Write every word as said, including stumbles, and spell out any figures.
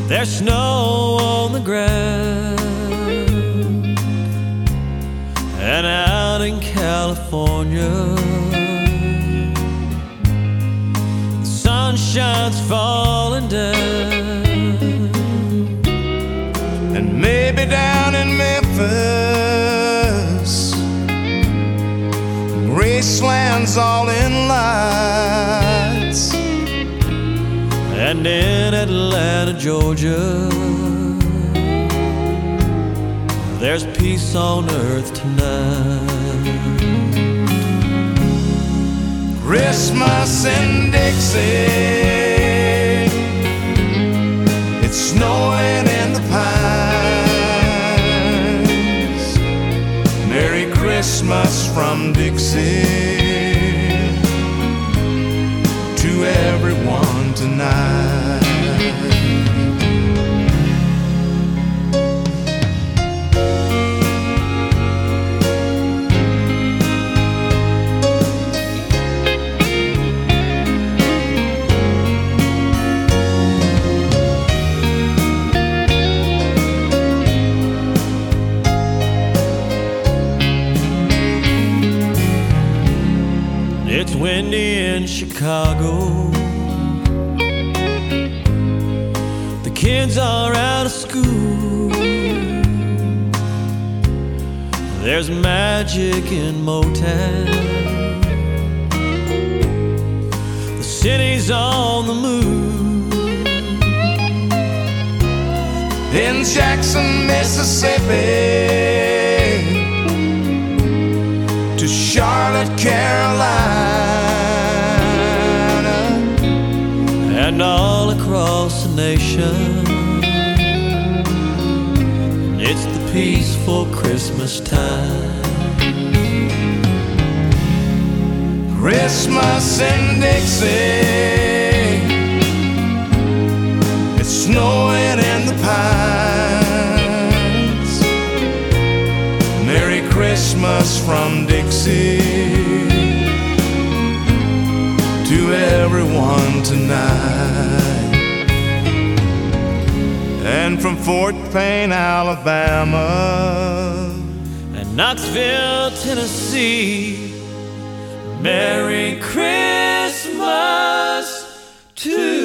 There's snow on the ground, and out in California the sunshine's falling down. And maybe down in Memphis, Graceland's all in lights. And in Atlanta, Georgia, there's peace on earth tonight. Christmas in Dixie, it's snowing in the pines. Merry Christmas from Dixie to everyone tonight. It's windy in Chicago, the kids are out of school. There's magic in Motown, the city's on the move. In Jackson, Mississippi, to Charlotte, Carolina, and all across the nation, it's the peaceful Christmas time. Christmas in Dixie, it's snowing in the pines. Merry Christmas from Dixie to everyone tonight. And from Fort Payne, Alabama, and Knoxville, Tennessee, Merry Christmas to